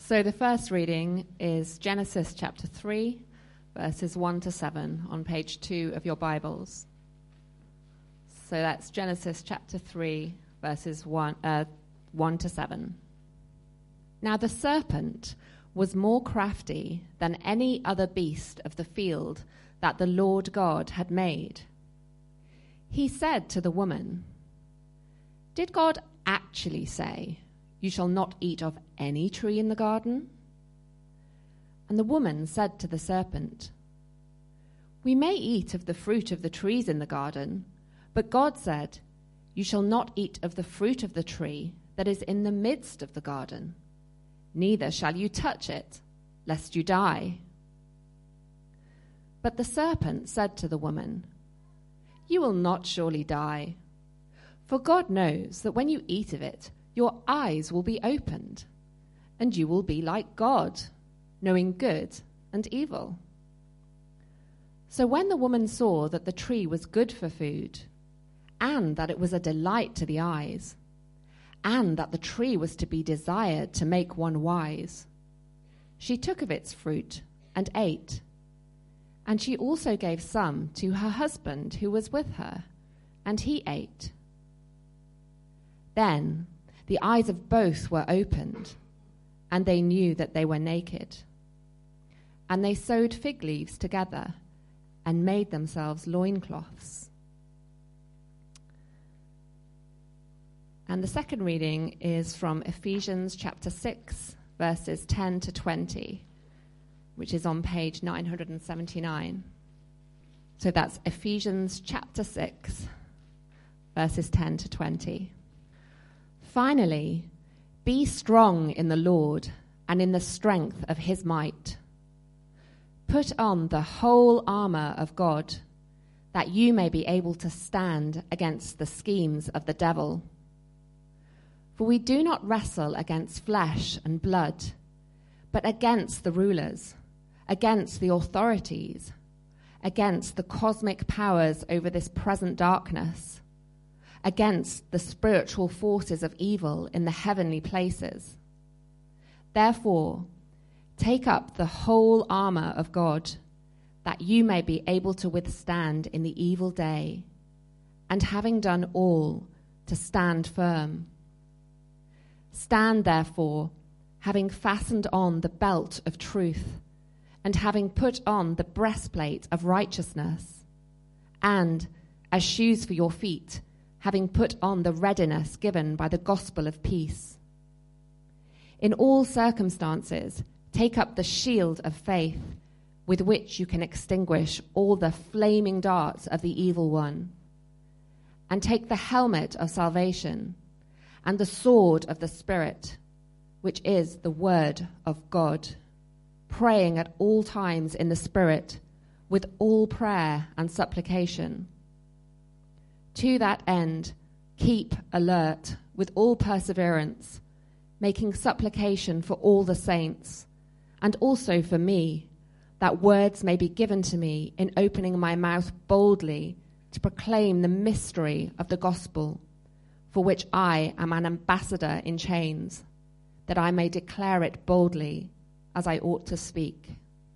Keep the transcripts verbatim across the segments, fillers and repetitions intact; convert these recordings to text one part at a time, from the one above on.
So the first reading is Genesis chapter three, verses one to seven on page two of your Bibles. So that's Genesis chapter three, verses one, uh, one to seven. Now the serpent was more crafty than any other beast of the field that the Lord God had made. He said to the woman, "Did God actually say, 'You shall not eat of any tree in the garden'?" And the woman said to the serpent, "We may eat of the fruit of the trees in the garden, but God said, 'You shall not eat of the fruit of the tree that is in the midst of the garden, neither shall you touch it, lest you die.' But the serpent said to the woman, 'You will not surely die, for God knows that when you eat of it, your eyes will be opened, and you will be like God, knowing good and evil.' So when the woman saw that the tree was good for food, and that it was a delight to the eyes, and that the tree was to be desired to make one wise, she took of its fruit and ate. And she also gave some to her husband who was with her, and he ate. Then the eyes of both were opened, and they knew that they were naked. And they sewed fig leaves together and made themselves loincloths." And the second reading is from Ephesians chapter six, verses ten to twenty, which is on page nine hundred seventy-nine. So that's Ephesians chapter six, verses ten to twenty. "Finally, be strong in the Lord and in the strength of his might. Put on the whole armor of God, that you may be able to stand against the schemes of the devil. For we do not wrestle against flesh and blood, but against the rulers, against the authorities, against the cosmic powers over this present darkness, against the spiritual forces of evil in the heavenly places. Therefore, take up the whole armor of God, that you may be able to withstand in the evil day, and having done all, to stand firm. Stand therefore, having fastened on the belt of truth, and having put on the breastplate of righteousness, and, as shoes for your feet, having put on the readiness given by the gospel of peace. In all circumstances, take up the shield of faith, with which you can extinguish all the flaming darts of the evil one, and take the helmet of salvation and the sword of the Spirit, which is the word of God, praying at all times in the Spirit with all prayer and supplication. To that end, keep alert with all perseverance, making supplication for all the saints, and also for me, that words may be given to me in opening my mouth boldly to proclaim the mystery of the gospel, for which I am an ambassador in chains, that I may declare it boldly as I ought to speak."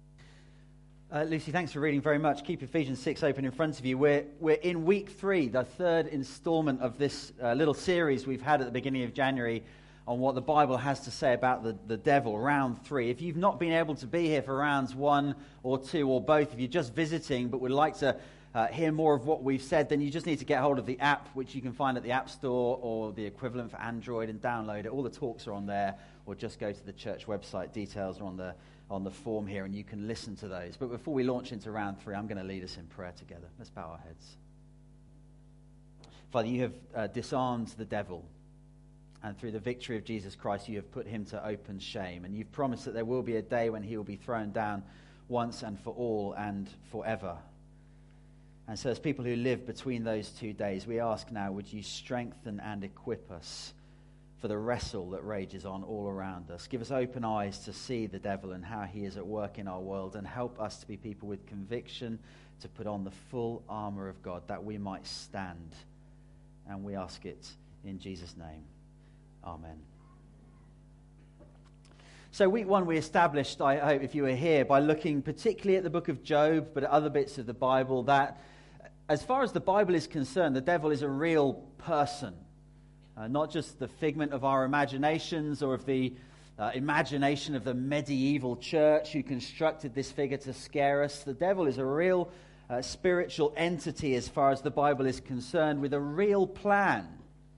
Uh, Lucy, thanks for reading very much. Keep Ephesians six open in front of you. We're, we're in week three, the third installment of this uh, little series we've had at the beginning of January on what the Bible has to say about the, the devil, round three. If you've not been able to be here for rounds one or two or both, if you're just visiting but would like to uh, hear more of what we've said, then you just need to get hold of the app, which you can find at the App Store or the equivalent for Android, and download it. All the talks are on there, or just go to the church website. Details are on the on the form here, and you can listen to those. But before we launch into round three, I'm going to lead us in prayer together. Let's bow our heads. Father, you have uh, disarmed the devil, and through the victory of Jesus Christ, you have put him to open shame. And you've promised that there will be a day when he will be thrown down once and for all and forever. And so as people who live between those two days, we ask now, would you strengthen and equip us for the wrestle that rages on all around us. Give us open eyes to see the devil and how he is at work in our world, and help us to be people with conviction to put on the full armor of God, that we might stand. And we ask it in Jesus' name. Amen. So week one we established, I hope if you were here, by looking particularly at the book of Job, but at other bits of the Bible, that as far as the Bible is concerned, the devil is a real person. Uh, not just the figment of our imaginations or of the uh, imagination of the medieval church who constructed this figure to scare us. The devil is a real uh, spiritual entity as far as the Bible is concerned, with a real plan.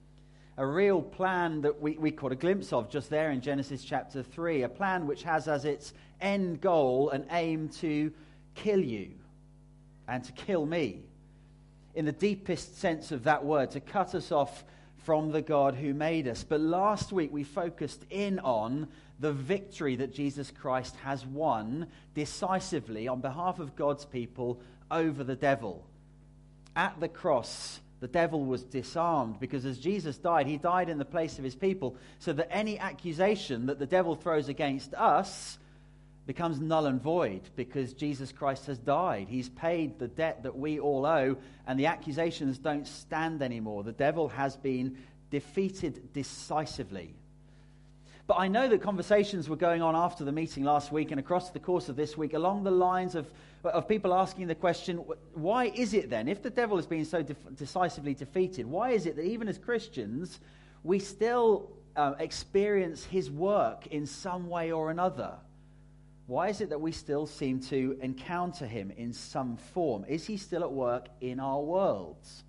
A real plan that we, we caught a glimpse of just there in Genesis chapter three. A plan which has as its end goal and aim to kill you and to kill me. In the deepest sense of that word, to cut us off from the God who made us. But last week we focused in on the victory that Jesus Christ has won decisively on behalf of God's people over the devil. At the cross, the devil was disarmed, because as Jesus died, he died in the place of his people, so that any accusation that the devil throws against us becomes null and void, because Jesus Christ has died. He's paid the debt that we all owe, and the accusations don't stand anymore. The devil has been defeated decisively. But I know that conversations were going on after the meeting last week and across the course of this week along the lines of, of people asking the question, why is it then, if the devil has been so de- decisively defeated, why is it that even as Christians we still uh, experience his work in some way or another? Why is it that we still seem to encounter him in some form? Is he still at work in our worlds?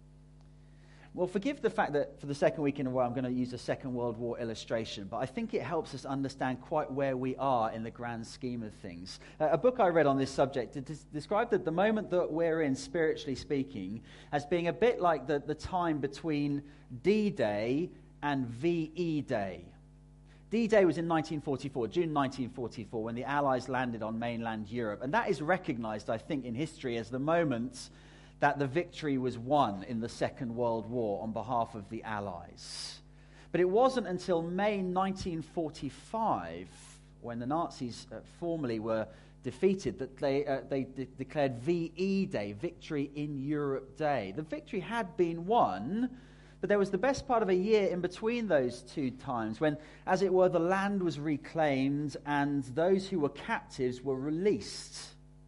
Well, forgive the fact that for the second week in a row I'm going to use a Second World War illustration, but I think it helps us understand quite where we are in the grand scheme of things. Uh, a book I read on this subject des- described that the moment that we're in, spiritually speaking, as being a bit like the, the time between D-Day and V E Day. D-Day was in nineteen forty-four, June nineteen forty-four, when the Allies landed on mainland Europe. And that is recognized, I think, in history as the moment that the victory was won in the Second World War on behalf of the Allies. But it wasn't until May nineteen forty-five, when the Nazis uh, formally were defeated, that they, uh, they de- declared V E Day, Victory in Europe Day. The victory had been won, but there was the best part of a year in between those two times when, as it were, the land was reclaimed and those who were captives were released.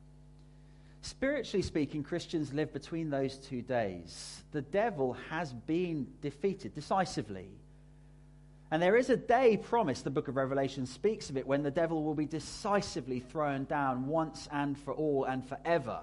Spiritually speaking, Christians live between those two days. The devil has been defeated decisively. And there is a day promised, the book of Revelation speaks of it, when the devil will be decisively thrown down once and for all and forever.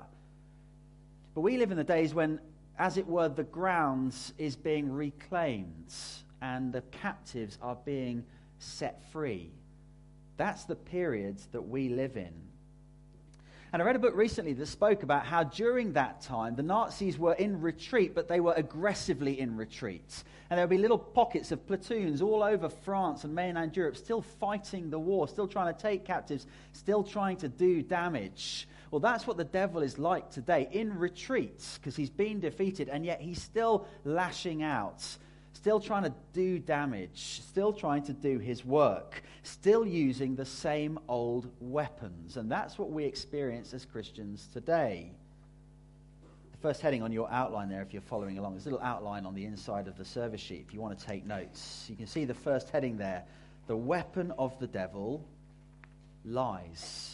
But we live in the days when, as it were, the grounds is being reclaimed and the captives are being set free. That's the period that we live in. And I read a book recently that spoke about how during that time the Nazis were in retreat, but they were aggressively in retreat. And there would be little pockets of platoons all over France and mainland Europe still fighting the war, still trying to take captives, still trying to do damage. Well, that's what the devil is like today, in retreat, because he's been defeated, and yet he's still lashing out, still trying to do damage, still trying to do his work, still using the same old weapons. And that's what we experience as Christians today. The first heading on your outline there, if you're following along, there's a little outline on the inside of the service sheet if you want to take notes. You can see the first heading there, the weapon of the devil, lies.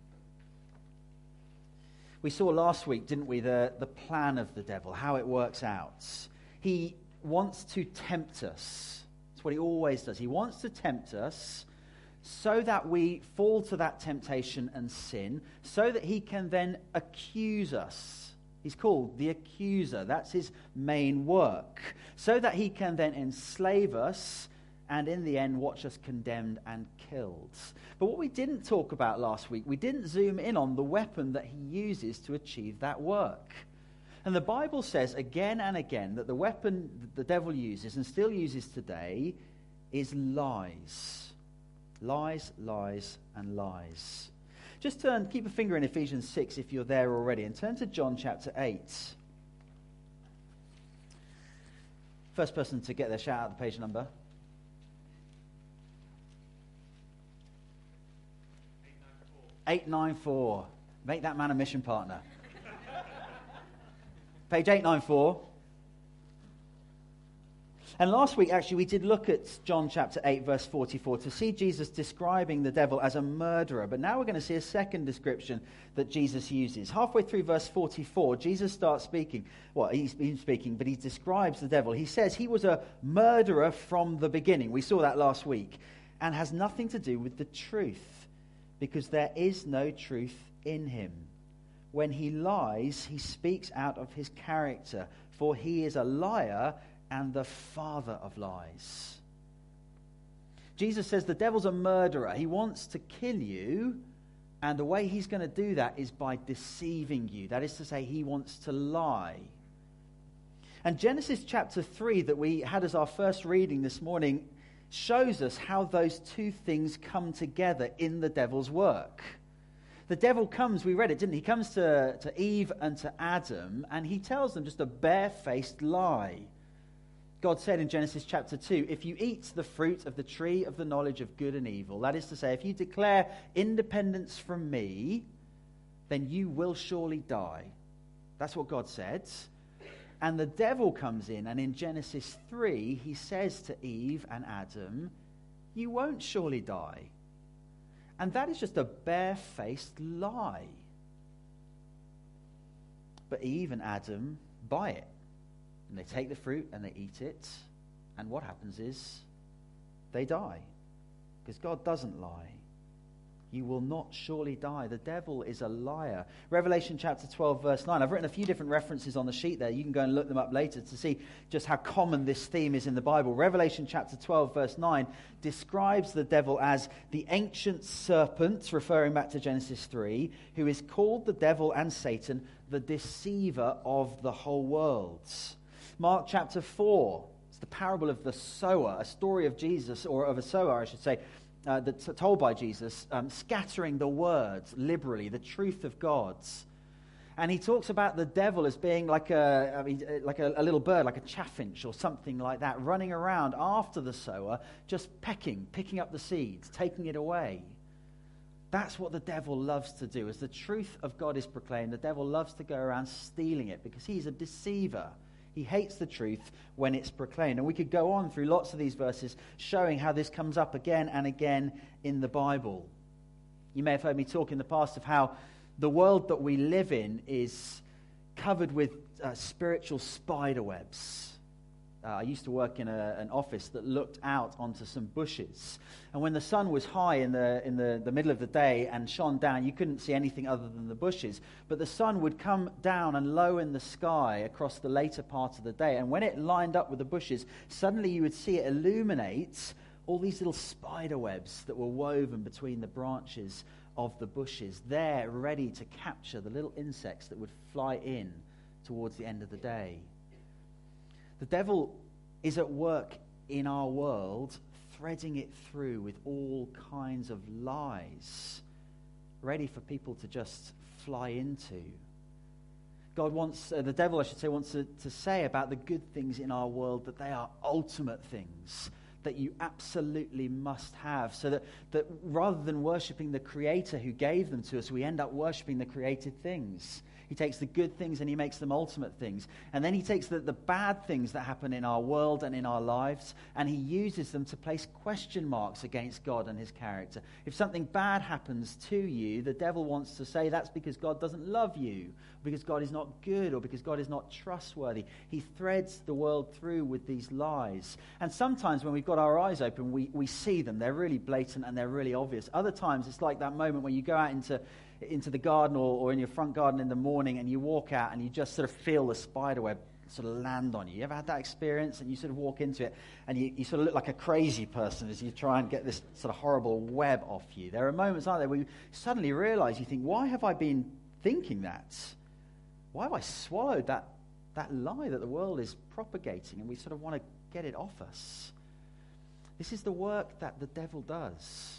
We saw last week, didn't we, the, the plan of the devil, how it works out. He wants to tempt us. That's what he always does. He wants to tempt us so that we fall to that temptation and sin, so that he can then accuse us. He's called the accuser. That's his main work. So that he can then enslave us and in the end watch us condemned and killed. But what we didn't talk about last week, we didn't zoom in on the weapon that he uses to achieve that work. And the Bible says again and again that the weapon that the devil uses and still uses today is lies. Lies, lies, and lies. Just turn, keep a finger in Ephesians six if you're there already, and turn to John chapter eight. First person to get there, shout out the page number. eight ninety-four. Make that man a mission partner. Page eight ninety-four. And last week, actually, we did look at John chapter eight, verse forty-four, to see Jesus describing the devil as a murderer. But now we're going to see a second description that Jesus uses. Halfway through verse forty-four, Jesus starts speaking. Well, he's been speaking, but he describes the devil. He says he was a murderer from the beginning. We saw that last week. And has nothing to do with the truth, because there is no truth in him. When he lies, he speaks out of his character, for he is a liar and the father of lies. Jesus says the devil's a murderer. He wants to kill you, and the way he's going to do that is by deceiving you. That is to say, he wants to lie. And Genesis chapter three, that we had as our first reading this morning, shows us how those two things come together in the devil's work. The devil comes, we read it, didn't he? He comes to, to Eve and to Adam, and he tells them just a barefaced lie. God said in Genesis chapter two, if you eat the fruit of the tree of the knowledge of good and evil, that is to say, if you declare independence from me, then you will surely die. That's what God said. And the devil comes in, and in Genesis three, he says to Eve and Adam, you won't surely die. And that is just a barefaced lie. But Eve and Adam buy it. And they take the fruit and they eat it. And what happens is they die. Because God doesn't lie. You will not surely die. The devil is a liar. Revelation chapter twelve, verse nine. I've written a few different references on the sheet there. You can go and look them up later to see just how common this theme is in the Bible. Revelation chapter twelve, verse nine describes the devil as the ancient serpent, referring back to Genesis three, who is called the devil and Satan, the deceiver of the whole world. Mark chapter four, it's the parable of the sower, a story of Jesus, or of a sower, I should say, Uh, that's told by Jesus, um, scattering the words liberally, the truth of God's. And he talks about the devil as being like a, I mean, like a, a little bird, like a chaffinch or something like that, running around after the sower, just pecking, picking up the seeds, taking it away. That's what the devil loves to do. As the truth of God is proclaimed, the devil loves to go around stealing it because he's a deceiver. He hates the truth when it's proclaimed. And we could go on through lots of these verses showing how this comes up again and again in the Bible. You may have heard me talk in the past of how the world that we live in is covered with uh, spiritual spider webs. Uh, I used to work in a, an office that looked out onto some bushes. And when the sun was high in the in the, the middle of the day and shone down, you couldn't see anything other than the bushes. But the sun would come down and low in the sky across the later part of the day. And when it lined up with the bushes, suddenly you would see it illuminate all these little spider webs that were woven between the branches of the bushes. There, ready to capture the little insects that would fly in towards the end of the day. The devil is at work in our world, threading it through with all kinds of lies, ready for people to just fly into. God wants, uh, the devil I should say, wants to, to say about the good things in our world that they are ultimate things that you absolutely must have, so that, that rather than worshipping the Creator who gave them to us, we end up worshipping the created things. He takes the good things and he makes them ultimate things. And then he takes the, the bad things that happen in our world and in our lives, and he uses them to place question marks against God and his character. If something bad happens to you, the devil wants to say that's because God doesn't love you, because God is not good, or because God is not trustworthy. He threads the world through with these lies. And sometimes when we've got our eyes open, we, we see them. They're really blatant and they're really obvious. Other times it's like that moment when you go out into into the garden or, or in your front garden in the morning and you walk out and you just sort of feel the spider web sort of land on you. You ever had that experience? And you sort of walk into it and you, you sort of look like a crazy person as you try and get this sort of horrible web off you. There are moments, aren't there, where you suddenly realize, you think, why have I been thinking that? Why have I swallowed that, that lie that the world is propagating, and we sort of want to get it off us? This is the work that the devil does.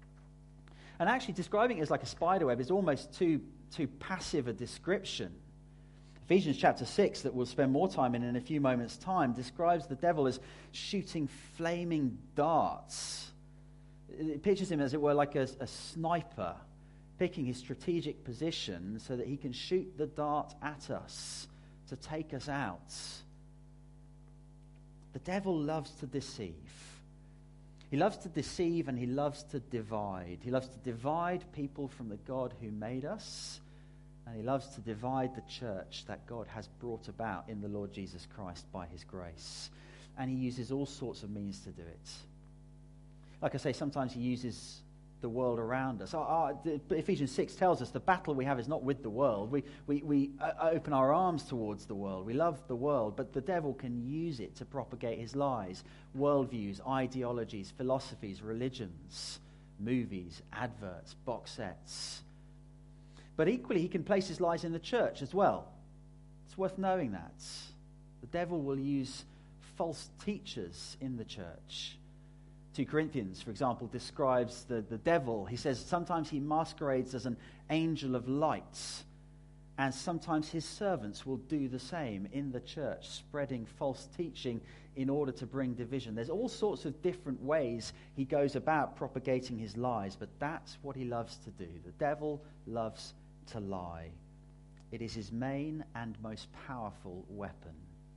And actually describing it as like a spider web is almost too, too passive a description. Ephesians chapter six, that we'll spend more time in in a few moments' time, describes the devil as shooting flaming darts. It pictures him, as it were, like a, a sniper, picking his strategic position so that he can shoot the dart at us to take us out. The The devil loves to deceive. He loves to deceive and he loves to divide. He loves to divide people from the God who made us, and he loves to divide the church that God has brought about in the Lord Jesus Christ by his grace. And he uses all sorts of means to do it. Like I say, sometimes he uses the world around us. Our, our, the, Ephesians six tells us the battle we have is not with the world. We, we, we uh, open our arms towards the world. We love the world, but the devil can use it to propagate his lies, worldviews, ideologies, philosophies, religions, movies, adverts, box sets. But equally, he can place his lies in the church as well. It's worth knowing that. The devil will use false teachers in the church. Second Corinthians, for example, describes the, the devil. He says sometimes he masquerades as an angel of light, and sometimes his servants will do the same in the church, spreading false teaching in order to bring division. There's all sorts of different ways he goes about propagating his lies, but that's what he loves to do. The devil loves to lie. It is his main and most powerful weapon.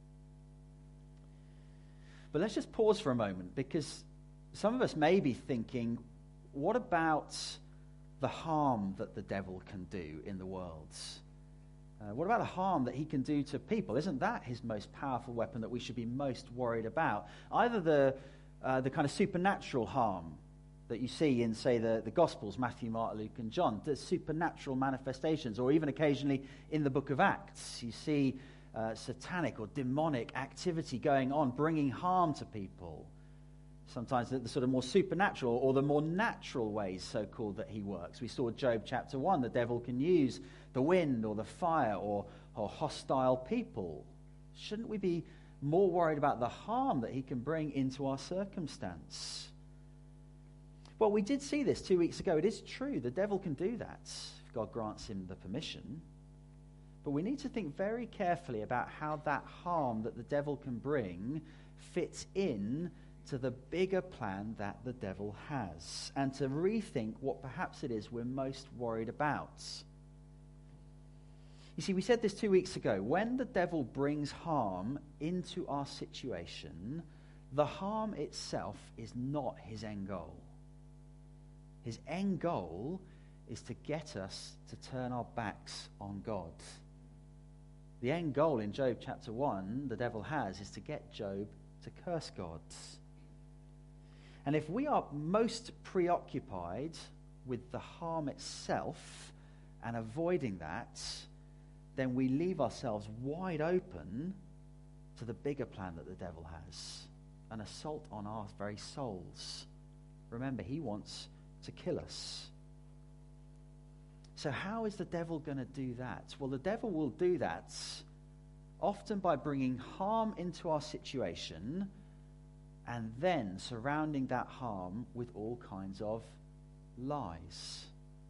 But let's just pause for a moment, because some of us may be thinking, what about the harm that the devil can do in the world? Uh, what about the harm that he can do to people? Isn't that his most powerful weapon that we should be most worried about? Either the uh, the kind of supernatural harm that you see in, say, the, the Gospels, Matthew, Mark, Luke, and John, the supernatural manifestations, or even occasionally in the book of Acts, you see uh, satanic or demonic activity going on, bringing harm to people. Sometimes the, the sort of more supernatural or the more natural ways, so-called, that he works. We saw Job chapter one. The devil can use the wind or the fire or, or hostile people. Shouldn't we be more worried about the harm that he can bring into our circumstance? Well, we did see this two weeks ago. It is true. The devil can do that if God grants him the permission. But we need to think very carefully about how that harm that the devil can bring fits in to the bigger plan that the devil has, and to rethink what perhaps it is we're most worried about. You see, we said this two weeks ago. When the devil brings harm into our situation, the harm itself is not his end goal. His end goal is to get us to turn our backs on God. The end goal in Job chapter one, the devil has, is to get Job to curse God. And if we are most preoccupied with the harm itself and avoiding that, then we leave ourselves wide open to the bigger plan that the devil has, an assault on our very souls. Remember, he wants to kill us. So how is the devil going to do that? Well, the devil will do that often by bringing harm into our situation and then surrounding that harm with all kinds of lies.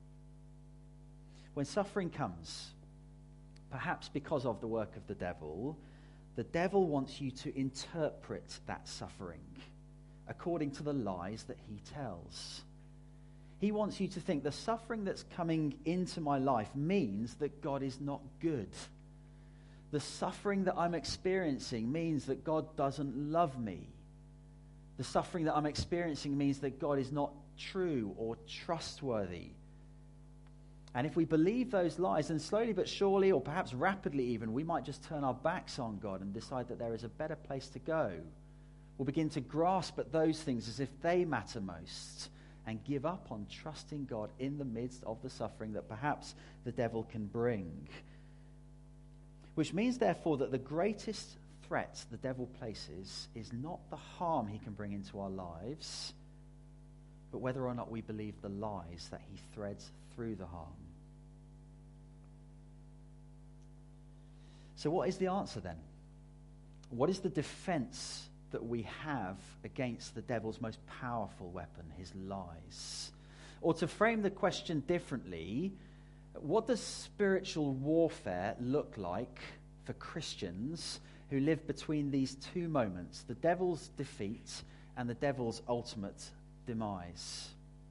When suffering comes, perhaps because of the work of the devil, the devil wants you to interpret that suffering according to the lies that he tells. He wants you to think the suffering that's coming into my life means that God is not good. The suffering that I'm experiencing means that God doesn't love me. The suffering that I'm experiencing means that God is not true or trustworthy. And if we believe those lies, then slowly but surely, or perhaps rapidly even, we might just turn our backs on God and decide that there is a better place to go. We'll begin to grasp at those things as if they matter most and give up on trusting God in the midst of the suffering that perhaps the devil can bring. Which means, therefore, that the greatest threat the devil places is not the harm he can bring into our lives, but whether or not we believe the lies that he threads through the harm. So what is the answer then? What is the defense that we have against the devil's most powerful weapon, his lies? Or to frame the question differently, what does spiritual warfare look like for Christians who live between these two moments, the devil's defeat and the devil's ultimate demise?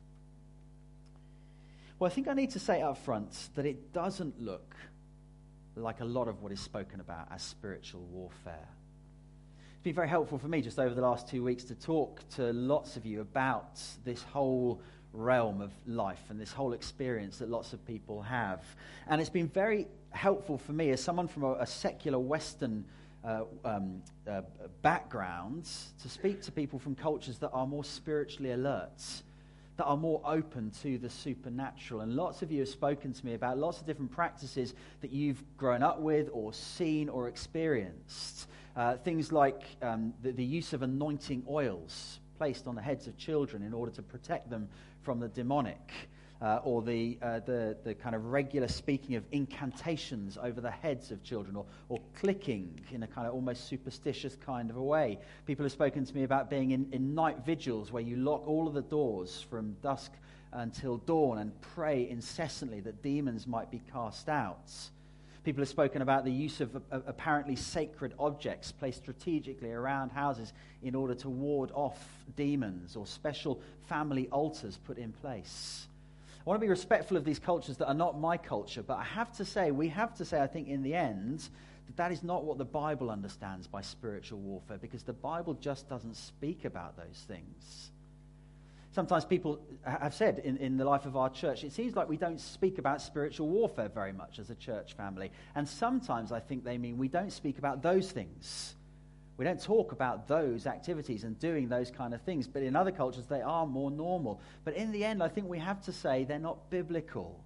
Well, I think I need to say up front that it doesn't look like a lot of what is spoken about as spiritual warfare. It's been very helpful for me just over the last two weeks to talk to lots of you about this whole realm of life and this whole experience that lots of people have. And it's been very helpful for me as someone from a, a secular Western uh, um, uh, background to speak to people from cultures that are more spiritually alert, that are more open to the supernatural. And lots of you have spoken to me about lots of different practices that you've grown up with or seen or experienced. Uh, things like um, the, the use of anointing oils placed on the heads of children in order to protect them from the demonic, uh, or the, uh, the the kind of regular speaking of incantations over the heads of children, or, or clicking in a kind of almost superstitious kind of a way. People have spoken to me about being in, in night vigils where you lock all of the doors from dusk until dawn and pray incessantly that demons might be cast out. People have spoken about the use of, of apparently sacred objects placed strategically around houses in order to ward off demons, or special family altars put in place. I want to be respectful of these cultures that are not my culture, but I have to say, we have to say, I think in the end, that that is not what the Bible understands by spiritual warfare, because the Bible just doesn't speak about those things. Sometimes people have said in, in the life of our church, it seems like we don't speak about spiritual warfare very much as a church family. And sometimes I think they mean we don't speak about those things. We don't talk about those activities and doing those kind of things. But in other cultures, they are more normal. But in the end, I think we have to say they're not biblical.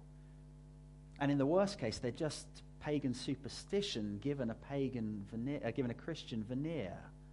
And in the worst case, they're just pagan superstition given a pagan veneer, uh, given a Christian veneer.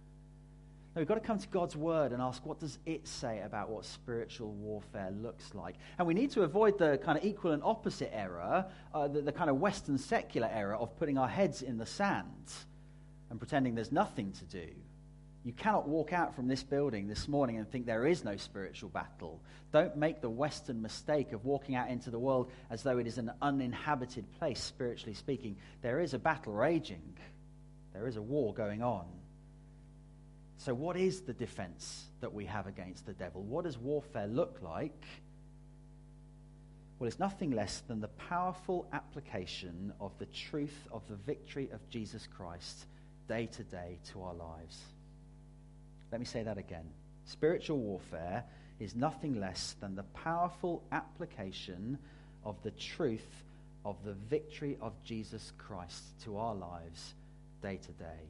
No, we've got to come to God's word and ask, what does it say about what spiritual warfare looks like? And we need to avoid the kind of equal and opposite error, uh, the, the kind of Western secular error of putting our heads in the sand and pretending there's nothing to do. You cannot walk out from this building this morning and think there is no spiritual battle. Don't make the Western mistake of walking out into the world as though it is an uninhabited place, spiritually speaking. There is a battle raging. There is a war going on. So what is the defense that we have against the devil? What does warfare look like? Well, it's nothing less than the powerful application of the truth of the victory of Jesus Christ day to day to our lives. Let me say that again. Spiritual warfare is nothing less than the powerful application of the truth of the victory of Jesus Christ to our lives day to day.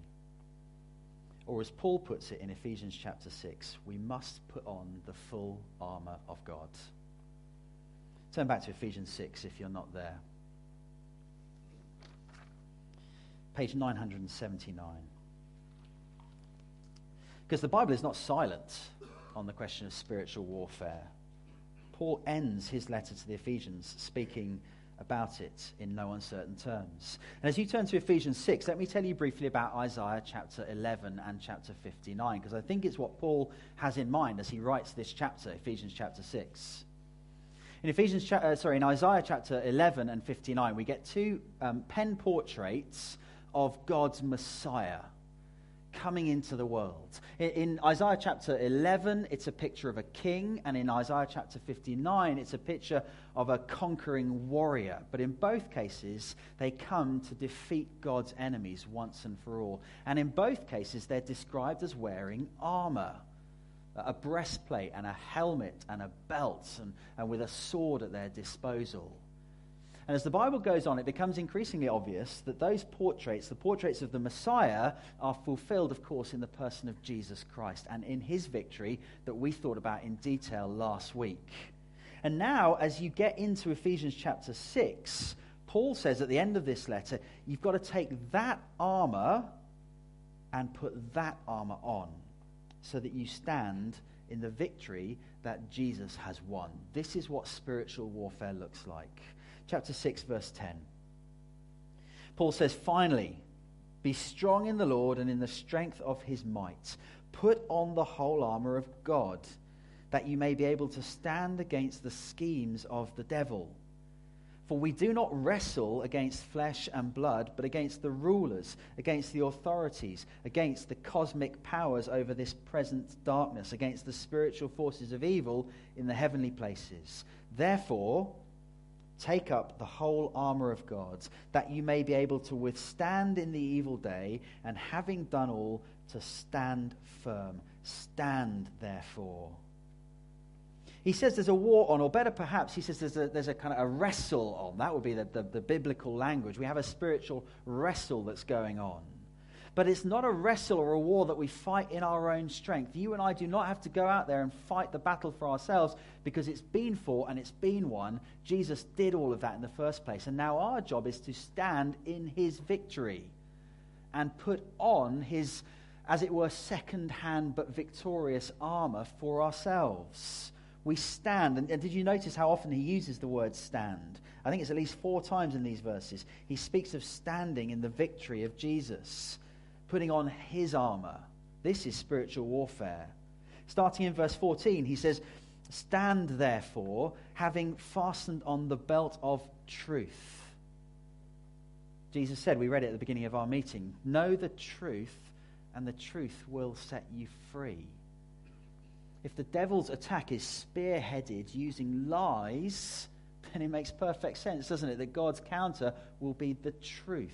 Or as Paul puts it in Ephesians chapter six, we must put on the full armour of God. Turn back to Ephesians six if you're not there. Page nine hundred seventy-nine. Because the Bible is not silent on the question of spiritual warfare. Paul ends his letter to the Ephesians speaking about it in no uncertain terms. And as you turn to Ephesians six, let me tell you briefly about Isaiah chapter eleven and chapter fifty-nine, because I think it's what Paul has in mind as he writes this chapter, Ephesians chapter six. In Ephesians, cha- uh, sorry, in Isaiah chapter eleven and fifty-nine, we get two um, pen portraits of God's Messiah coming into the world. In, in Isaiah chapter eleven, it's a picture of a king, and in Isaiah chapter fifty-nine, it's a picture of a conquering warrior. But in both cases, they come to defeat God's enemies once and for all. And in both cases, they're described as wearing armor, a breastplate and a helmet and a belt, and, and with a sword at their disposal. And as the Bible goes on, it becomes increasingly obvious that those portraits, the portraits of the Messiah, are fulfilled, of course, in the person of Jesus Christ and in his victory that we thought about in detail last week. And now, as you get into Ephesians chapter six, Paul says at the end of this letter, you've got to take that armor and put that armor on so that you stand in the victory that Jesus has won. This is what spiritual warfare looks like. Chapter six, verse ten. Paul says, finally, be strong in the Lord and in the strength of his might. Put on the whole armor of God, that you may be able to stand against the schemes of the devil. For we do not wrestle against flesh and blood, but against the rulers, against the authorities, against the cosmic powers over this present darkness, against the spiritual forces of evil in the heavenly places. Therefore, Take up the whole armor of God, that you may be able to withstand in the evil day, and having done all, to stand firm. Stand, therefore. He says there's a war on, or better perhaps, he says there's a, there's a kind of a wrestle on. That would be the, the, the biblical language. We have a spiritual wrestle that's going on. But it's not a wrestle or a war that we fight in our own strength. You and I do not have to go out there and fight the battle for ourselves, because it's been fought and it's been won. Jesus did all of that in the first place. And now our job is to stand in his victory and put on his, as it were, second-hand but victorious armor for ourselves. We stand, and, and did you notice how often he uses the word stand? I think it's at least four times in these verses. He speaks of standing in the victory of Jesus, putting on his armor. This is spiritual warfare. Starting in verse fourteen, he says, stand therefore, having fastened on the belt of truth. Jesus said, we read it at the beginning of our meeting, know the truth, and the truth will set you free. If the devil's attack is spearheaded using lies, then it makes perfect sense, doesn't it, that God's counter will be the truth.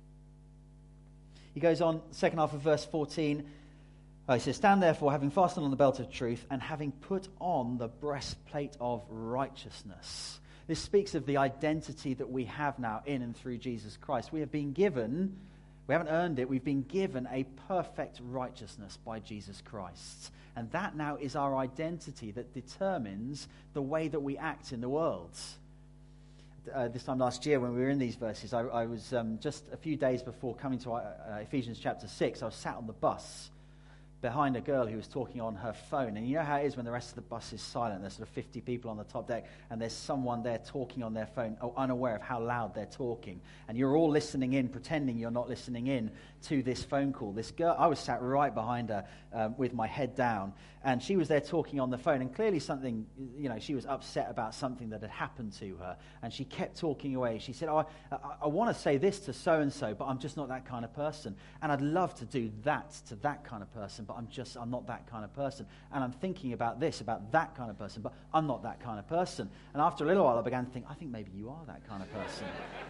He goes on, second half of verse fourteen, uh, he says, stand therefore, having fastened on the belt of truth, and having put on the breastplate of righteousness. This speaks of the identity that we have now in and through Jesus Christ. We have been given, we haven't earned it, we've been given a perfect righteousness by Jesus Christ. And that now is our identity that determines the way that we act in the world. Uh, this time last year when we were in these verses, I, I was um, just a few days before coming to uh, Ephesians chapter six, I was sat on the bus behind a girl who was talking on her phone. And you know how it is when the rest of the bus is silent. There's sort of fifty people on the top deck, and there's someone there talking on their phone, unaware of how loud they're talking. And you're all listening in, pretending you're not listening in to this phone call. This girl, I was sat right behind her um, with my head down, and she was there talking on the phone, and clearly something, you know, she was upset about something that had happened to her, and she kept talking away. She said, oh, I, I, I want to say this to so-and-so, but I'm just not that kind of person. And I'd love to do that to that kind of person, but I'm just, I'm not that kind of person. And I'm thinking about this, about that kind of person, but I'm not that kind of person. And after a little while, I began to think, I think maybe you are that kind of person.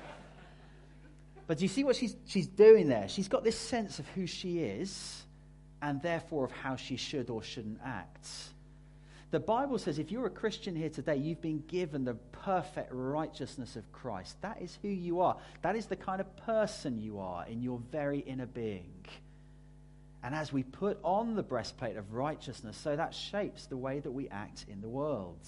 But do you see what she's she's doing there? She's got this sense of who she is, and therefore of how she should or shouldn't act. The Bible says if you're a Christian here today, you've been given the perfect righteousness of Christ. That is who you are. That is the kind of person you are in your very inner being. And as we put on the breastplate of righteousness, so that shapes the way that we act in the world.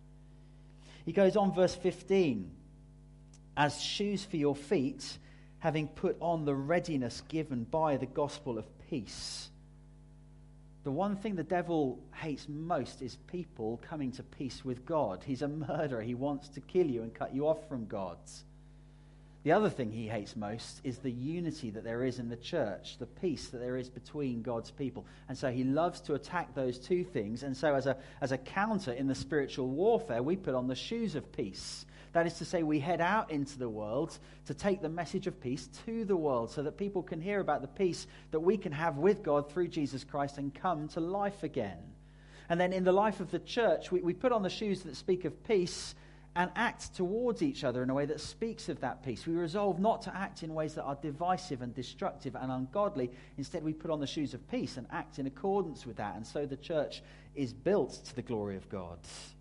He goes on, verse fifteen, as shoes for your feet, having put on the readiness given by the gospel of peace. The one thing the devil hates most is people coming to peace with God. He's a murderer. He wants to kill you and cut you off from God. The other thing he hates most is the unity that there is in the church, the peace that there is between God's people. And so he loves to attack those two things. And so as a, as a counter in the spiritual warfare, we put on the shoes of peace. That is to say, we head out into the world to take the message of peace to the world so that people can hear about the peace that we can have with God through Jesus Christ and come to life again. And then in the life of the church, we, we put on the shoes that speak of peace and act towards each other in a way that speaks of that peace. We resolve not to act in ways that are divisive and destructive and ungodly. Instead, we put on the shoes of peace and act in accordance with that. And so the church is built to the glory of God.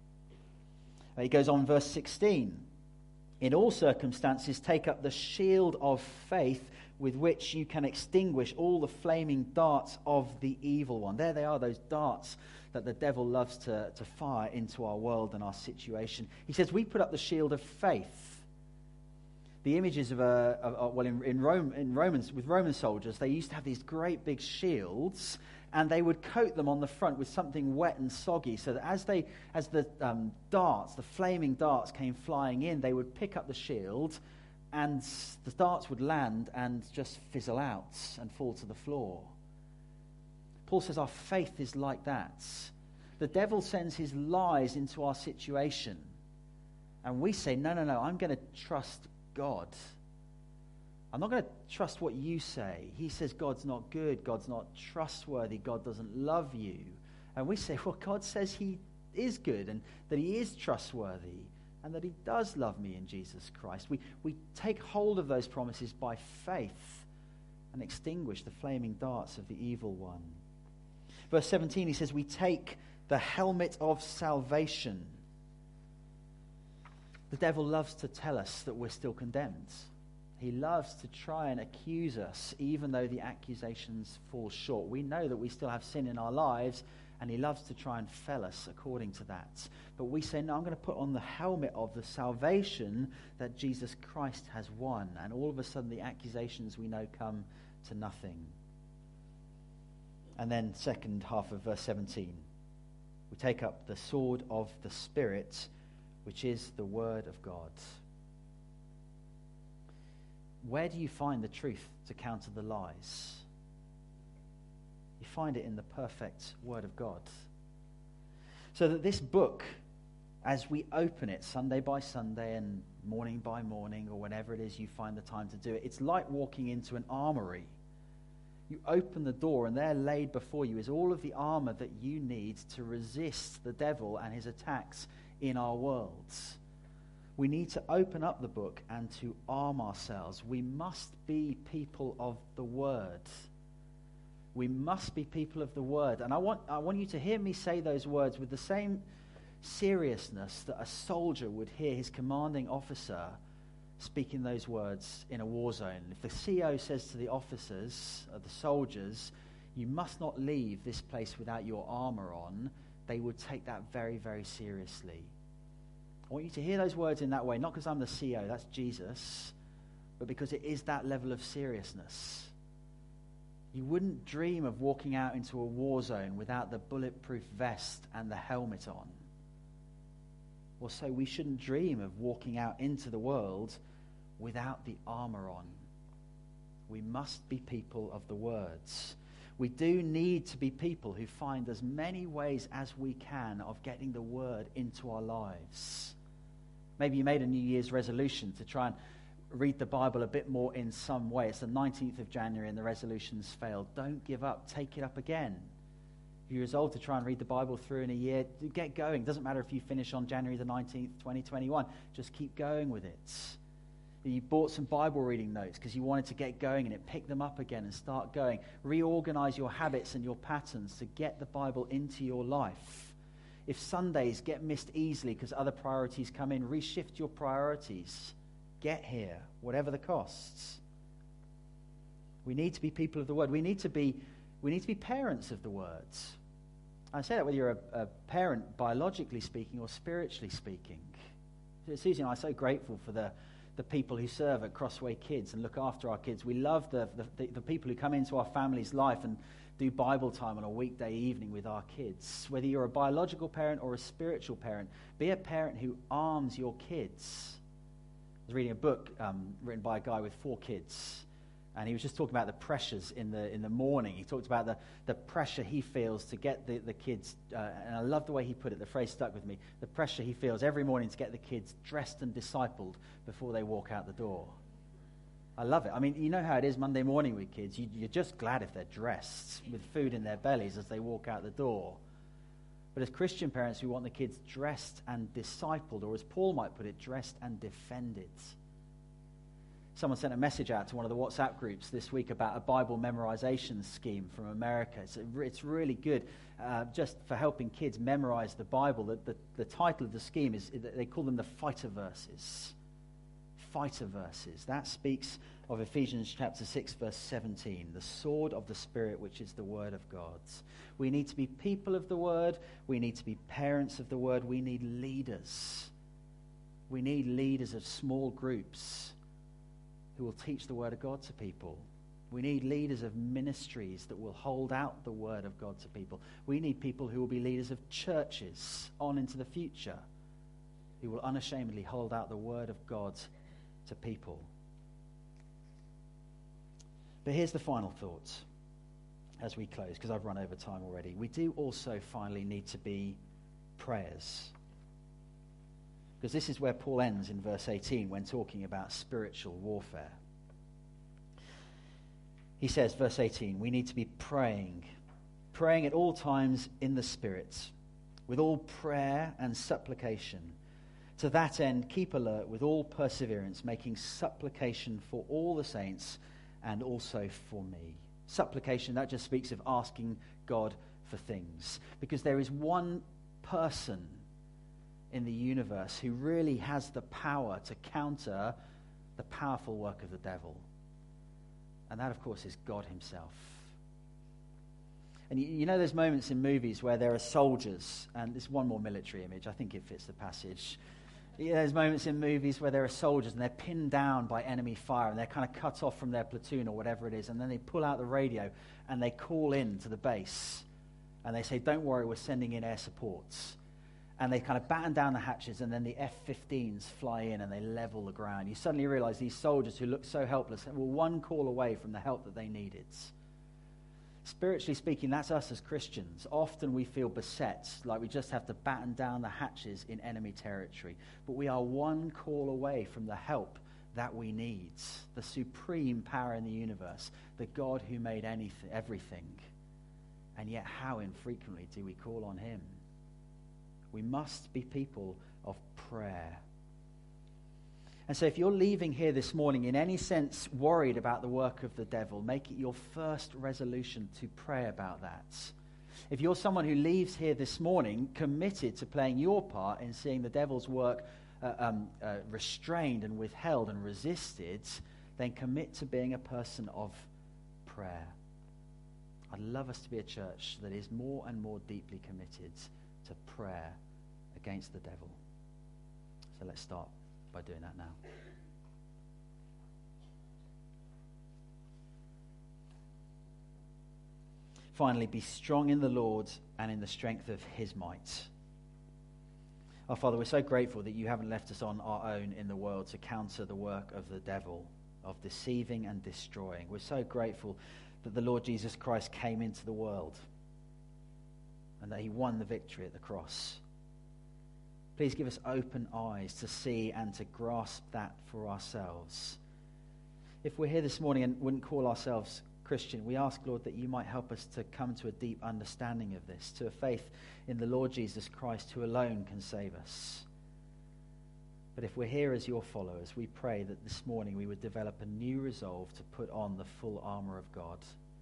He goes on, verse sixteen. In all circumstances, take up the shield of faith with which you can extinguish all the flaming darts of the evil one. There they are, those darts that the devil loves to, to fire into our world and our situation. He says, we put up the shield of faith. The images of a, of, well, in, in Rome, in Romans, with Roman soldiers, they used to have these great big shields, and they would coat them on the front with something wet and soggy, so that as they, as the um, darts, the flaming darts came flying in, they would pick up the shield, and the darts would land and just fizzle out and fall to the floor. Paul says our faith is like that. The devil sends his lies into our situation, and we say, no, no, no, I'm going to trust God. I'm not going to trust what you say. He says God's not good, God's not trustworthy, God doesn't love you. And we say, well, God says he is good and that he is trustworthy. and that he does love me in Jesus Christ. We, we take hold of those promises by faith and extinguish the flaming darts of the evil one. Verse seventeen, he says, we take the helmet of salvation. The devil loves to tell us that we're still condemned. He loves to try and accuse us, even though the accusations fall short. We know that we still have sin in our lives, and he loves to try and fell us according to that. But we say, no, I'm going to put on the helmet of the salvation that Jesus Christ has won. And all of a sudden, the accusations we know come to nothing. And then second half of verse seventeen, we take up the sword of the Spirit, which is the word of God. Where do you find the truth to counter the lies? You find it in the perfect word of God. So that this book, as we open it Sunday by Sunday and morning by morning, or whenever it is you find the time to do it, it's like walking into an armory. You open the door and there laid before you is all of the armor that you need to resist the devil and his attacks in our worlds. We need to open up the book and to arm ourselves. We must be people of the word. We must be people of the word. And I want, I want you to hear me say those words with the same seriousness that a soldier would hear his commanding officer speaking those words in a war zone. If the C O says to the officers, uh, the soldiers, you must not leave this place without your armor on, they would take that very, very seriously. I want you to hear those words in that way, not because I'm the C O, that's Jesus, but because it is that level of seriousness. You wouldn't dream of walking out into a war zone without the bulletproof vest and the helmet on. Or so we shouldn't dream of walking out into the world without the armor on. We must be people of the words. We do need to be people who find as many ways as we can of getting the word into our lives. Maybe you made a New Year's resolution to try and read the Bible a bit more in some way. It's the nineteenth of January and the resolution's failed. Don't give up. Take it up again. If you resolve to try and read the Bible through in a year, get going. It doesn't matter if you finish on January the nineteenth, twenty twenty-one. Just keep going with it. You bought some Bible reading notes because you wanted to get going in it. Pick them up again and start going. Reorganize your habits and your patterns to get the Bible into your life. If Sundays get missed easily because other priorities come in, reshift your priorities. Get here, whatever the costs. We need to be people of the word. We need to be, we need to be parents of the words. I say that whether you're a, a parent, biologically speaking, or spiritually speaking. Susie and I are so grateful for the, the people who serve at Crossway Kids and look after our kids. We love the, the, the people who come into our family's life and do Bible time on a weekday evening with our kids. Whether you're a biological parent or a spiritual parent, be a parent who arms your kids. I was reading a book um, written by a guy with four kids, and he was just talking about the pressures in the in the morning. He talked about the, the pressure he feels to get the, the kids, uh, and I love the way he put it, the phrase stuck with me, the pressure he feels every morning to get the kids dressed and discipled before they walk out the door. I love it. I mean, you know how it is Monday morning with kids. You, you're just glad if they're dressed with food in their bellies as they walk out the door. But as Christian parents, we want the kids dressed and discipled, or as Paul might put it, dressed and defended. Someone sent a message out to one of the WhatsApp groups this week about a Bible memorization scheme from America. It's, a, it's really good uh, just for helping kids memorize the Bible. The, the, the title of the scheme is, they call them the fighter verses. Fighter verses. That speaks of Ephesians chapter six, verse seventeen, the sword of the Spirit, which is the word of God. We need to be people of the word. We need to be parents of the word. We need leaders. We need leaders of small groups who will teach the word of God to people. We need leaders of ministries that will hold out the word of God to people. We need people who will be leaders of churches on into the future, who will unashamedly hold out the word of God to people. But here's the final thought as we close, because I've run over time already. We do also finally need to be prayers. Because this is where Paul ends in verse eighteen when talking about spiritual warfare. He says, verse eighteen, we need to be praying, praying at all times in the Spirit, with all prayer and supplication. To that end, keep alert with all perseverance, making supplication for all the saints and also for me. Supplication, that just speaks of asking God for things. Because there is one person in the universe who really has the power to counter the powerful work of the devil. And that, of course, is God himself. And you, you know those moments in movies where there are soldiers, and there's one more military image, I think it fits the passage. You know, there's moments in movies where there are soldiers and they're pinned down by enemy fire and they're kind of cut off from their platoon or whatever it is, and then they pull out the radio and they call in to the base and they say, don't worry, we're sending in air supports. And they kind of batten down the hatches, and then the F fifteens fly in and they level the ground. You suddenly realize these soldiers who look so helpless were one call away from the help that they needed. Spiritually speaking, that's us as Christians. Often we feel beset, like we just have to batten down the hatches in enemy territory. But we are one call away from the help that we need. The supreme power in the universe, the God who made anything, everything. And yet how infrequently do we call on him? We must be people of prayer. And so if you're leaving here this morning in any sense worried about the work of the devil, make it your first resolution to pray about that. If you're someone who leaves here this morning committed to playing your part in seeing the devil's work uh, um, uh, restrained and withheld and resisted, then commit to being a person of prayer. I'd love us to be a church that is more and more deeply committed to prayer against the devil. So let's start by doing that now. Finally, be strong in the Lord and in the strength of his might. Our Father, we're so grateful that you haven't left us on our own in the world to counter the work of the devil, of deceiving and destroying. We're so grateful that the Lord Jesus Christ came into the world and that he won the victory at the cross. Please give us open eyes to see and to grasp that for ourselves. If we're here this morning and wouldn't call ourselves Christian, we ask, Lord, that you might help us to come to a deep understanding of this, to a faith in the Lord Jesus Christ, who alone can save us. But if we're here as your followers, we pray that this morning we would develop a new resolve to put on the full armor of God,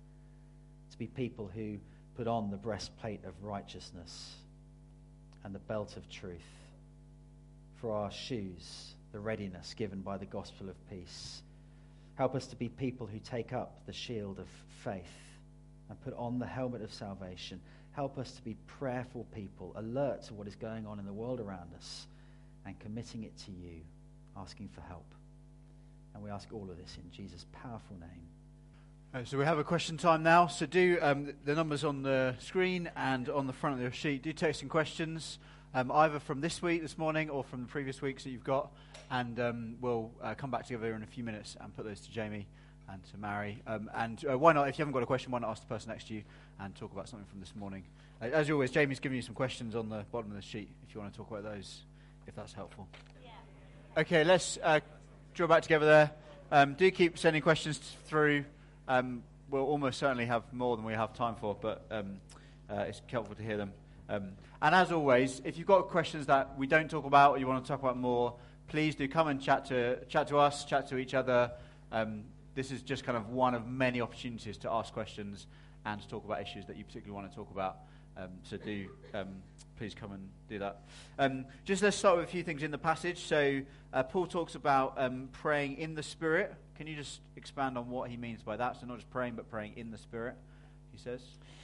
to be people who put on the breastplate of righteousness and the belt of truth, for our shoes, the readiness given by the gospel of peace. Help us to be people who take up the shield of faith and put on the helmet of salvation. Help us to be prayerful people, alert to what is going on in the world around us and committing it to you, asking for help. And we ask all of this in Jesus' powerful name. Uh, so we have a question time now. So do um, the numbers on the screen and on the front of your sheet. Do text in questions, um, either from this week, this morning, or from the previous weeks that you've got. And um, we'll uh, come back together in a few minutes and put those to Jamie and to Mary. Um, and uh, why not, if you haven't got a question, why not ask the person next to you and talk about something from this morning. Uh, as always, Jamie's given you some questions on the bottom of the sheet, if you want to talk about those, if that's helpful. Yeah. Okay, let's uh, draw back together there. Um, do keep sending questions through. Um, we'll almost certainly have more than we have time for, but um, uh, it's helpful to hear them. Um, and as always, if you've got questions that we don't talk about or you want to talk about more, please do come and chat to chat to us, chat to each other. Um, this is just kind of one of many opportunities to ask questions and to talk about issues that you particularly want to talk about. Um, so do um, please come and do that. Um, just let's start with a few things in the passage. So uh, Paul talks about um, praying in the Spirit. Can you just expand on what he means by that? So not just praying, but praying in the Spirit, he says.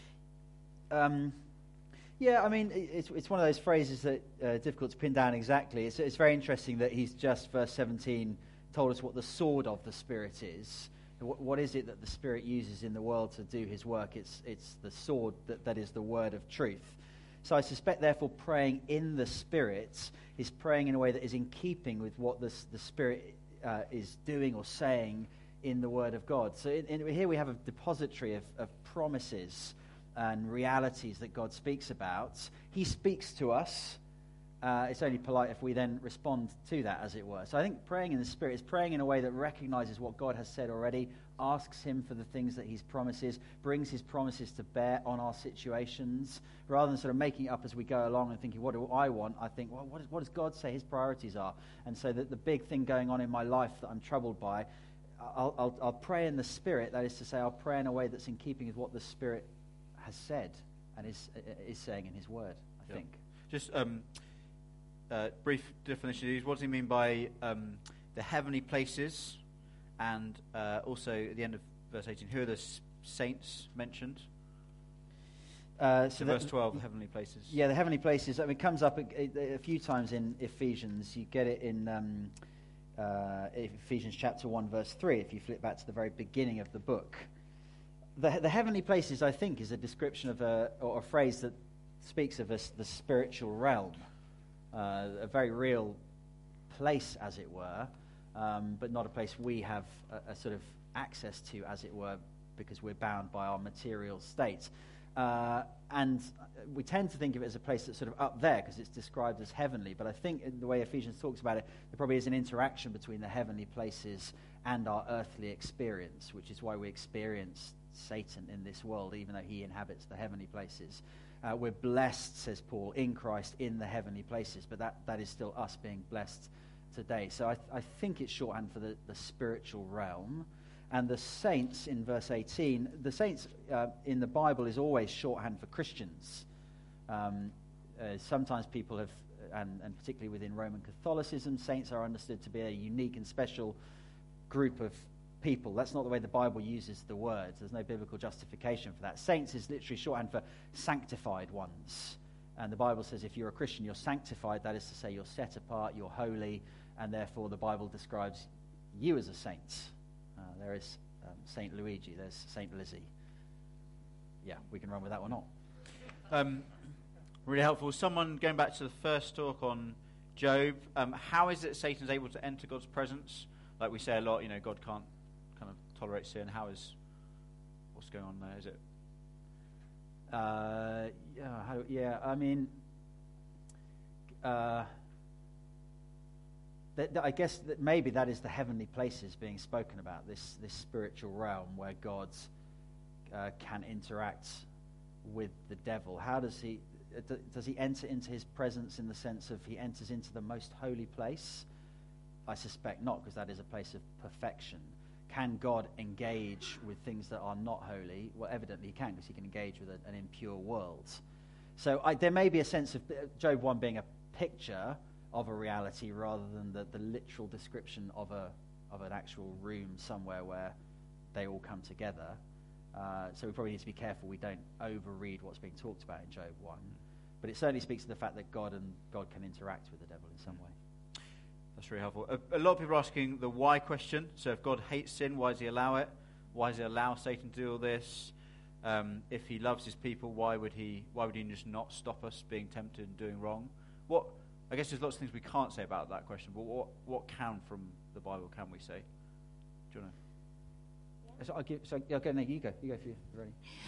Um, yeah, I mean, it's it's one of those phrases that uh, difficult to pin down exactly. It's it's very interesting that he's just, verse seventeen, told us what the sword of the Spirit is. What, what is it that the Spirit uses in the world to do his work? It's it's the sword that, that is the word of truth. So I suspect, therefore, praying in the Spirit is praying in a way that is in keeping with what the, the Spirit uh, is doing or saying in the Word of God. So in, in, here we have a depository of, of promises and realities that God speaks about. He speaks to us, uh, it's only polite if we then respond to that, as it were. So I think praying in the Spirit is praying in a way that recognizes what God has said already, asks him for the things that he promises, brings his promises to bear on our situations, rather than sort of making it up as we go along and thinking, what do I want? I think, well, what, is, what does God say his priorities are? And so that the big thing going on in my life that I'm troubled by, I'll, I'll, I'll pray in the Spirit. That is to say, I'll pray in a way that's in keeping with what the Spirit has said and is is saying in his word, I yeah. think. Just um, uh, brief definition of these. What does he mean by um, the heavenly places? And uh, also at the end of verse eighteen, who are the s- saints mentioned? Uh, so so verse that, twelve, heavenly places. Yeah, the heavenly places. I mean, it comes up a, a, a few times in Ephesians. You get it in um, uh, Ephesians chapter one, verse three, if you flip back to the very beginning of the book. The, the heavenly places, I think, is a description of a, or a phrase that speaks of us, the spiritual realm, uh, a very real place, as it were, um, but not a place we have a, a sort of access to, as it were, because we're bound by our material state. Uh, and we tend to think of it as a place that's sort of up there because it's described as heavenly. But I think in the way Ephesians talks about it, there probably is an interaction between the heavenly places and our earthly experience, which is why we experience Satan in this world, even though he inhabits the heavenly places. Uh, we're blessed, says Paul, in Christ in the heavenly places, but that, that is still us being blessed today. So I, th- I think it's shorthand for the, the spiritual realm. And the saints in verse eighteen, the saints uh, in the Bible is always shorthand for Christians. Um, uh, sometimes people have, and, and particularly within Roman Catholicism, saints are understood to be a unique and special group of people. That's not the way the Bible uses the words. There's no biblical justification for that. Saints is literally shorthand for sanctified ones. And the Bible says if you're a Christian, you're sanctified. That is to say, you're set apart, you're holy, and therefore the Bible describes you as a saint. Uh, there is um, Saint Luigi, there's Saint Lizzie. Yeah, we can run with that or not. Um, really helpful. Someone going back to the first talk on Job, um, how is it Satan's able to enter God's presence? Like we say a lot, you know, God can't kind of tolerate sin. How is, what's going on there? Is it? Uh, yeah, how, yeah, I mean, uh, th- th- I guess that maybe that is the heavenly places being spoken about, this, this spiritual realm where God uh, can interact with the devil. How does he, uh, d- does he enter into his presence in the sense of he enters into the most holy place? I suspect not, because that is a place of perfection. Can God engage with things that are not holy? Well, evidently he can, because he can engage with a, an impure world. So I, there may be a sense of Job one being a picture of a reality rather than the, the literal description of a of an actual room somewhere where they all come together. Uh, so we probably need to be careful we don't overread what's being talked about in Job one. But it certainly speaks to the fact that God and God can interact with the devil in some way. That's really helpful. A, a lot of people are asking the why question. So if God hates sin, why does he allow it? Why does he allow Satan to do all this? Um, if he loves his people, why would he why would he just not stop us being tempted and doing wrong? What I guess there's lots of things we can't say about that question, but what what can from the Bible can we say? Do you want to? So I'll give, so I'll go, no, you go. You go if you're ready.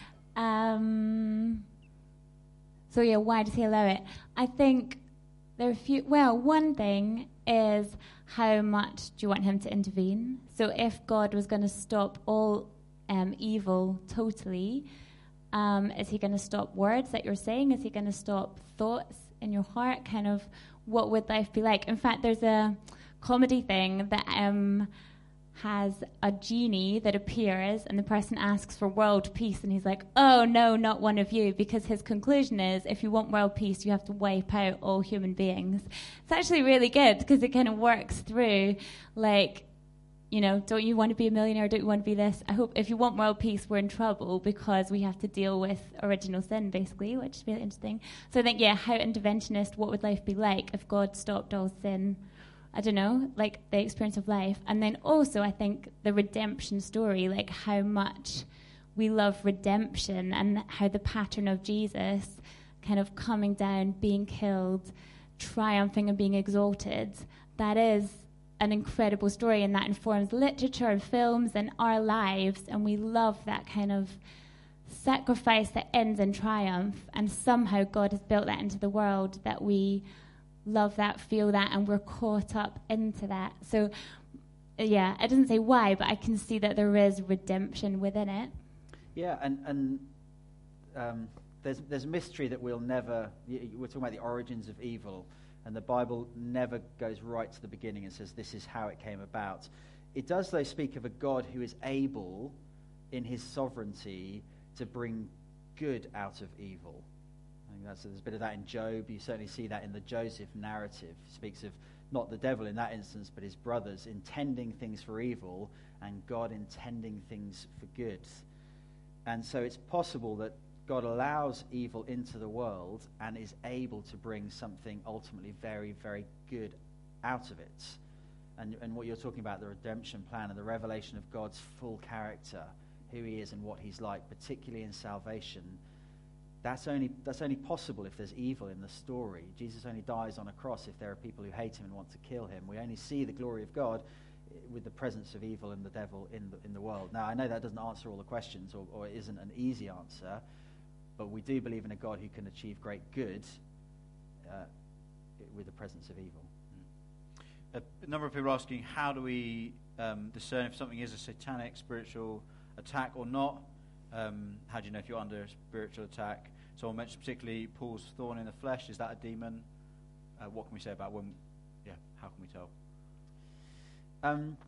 Um, so yeah, why does he allow it? I think there are a few. Well, one thing is how much do you want him to intervene? So if God was going to stop all um, evil totally, um, is he going to stop words that you're saying? Is he going to stop thoughts in your heart? Kind of, what would life be like? In fact, there's a comedy thing that um, has a genie that appears and the person asks for world peace and he's like, oh no, not one of you, because his conclusion is if you want world peace you have to wipe out all human beings. It's actually really good because it kind of works through, like, you know, don't you want to be a millionaire, don't you want to be this? I hope if you want world peace we're in trouble because we have to deal with original sin basically, which is really interesting. So I think, yeah, how interventionist, what would life be like if God stopped all sin? I don't know, like the experience of life. And then also I think the redemption story, like how much we love redemption and how the pattern of Jesus kind of coming down, being killed, triumphing and being exalted, that is an incredible story, and that informs literature and films and our lives, and we love that kind of sacrifice that ends in triumph, and somehow God has built that into the world that we love that, feel that, and we're caught up into that. So, yeah, it doesn't say why, but I can see that there is redemption within it. Yeah, and and um, there's there's a mystery that we'll never. We're talking about the origins of evil, and the Bible never goes right to the beginning and says this is how it came about. It does, though, speak of a God who is able, in his sovereignty, to bring good out of evil. I think that's, there's a bit of that in Job. You certainly see that in the Joseph narrative. It speaks of not the devil in that instance, but his brothers intending things for evil and God intending things for good. And so it's possible that God allows evil into the world and is able to bring something ultimately very, very good out of it. And, and what you're talking about, the redemption plan and the revelation of God's full character, who he is and what he's like, particularly in salvation, that's only that's only possible if there's evil in the story. Jesus only dies on a cross if there are people who hate him and want to kill him. We only see the glory of God with the presence of evil and the devil in the, in the world. Now, I know that doesn't answer all the questions, or, or it isn't an easy answer, but we do believe in a God who can achieve great good uh, with the presence of evil. A number of people are asking, how do we um, discern if something is a satanic spiritual attack or not? Um, how do you know if you're under a spiritual attack? Someone mentioned particularly Paul's thorn in the flesh. Is that a demon? Uh, what can we say about when? Yeah, how can we tell? Um,